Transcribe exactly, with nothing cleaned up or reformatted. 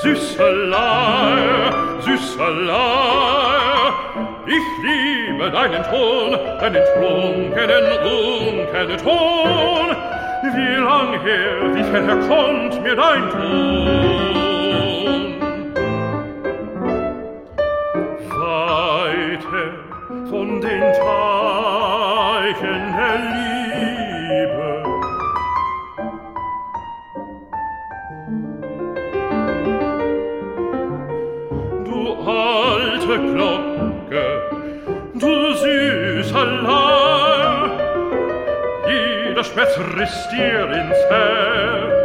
Süßelei, Süßelei, ich liebe deinen Ton, deinen trunkenen, unkenen Ton. Wie lang her, wie fern herkommt mir dein Ton? Weit her von den Teichen der Liebe, du alte Glocke, du süßer Leih, jeder Schmerz riss dir ins Herz.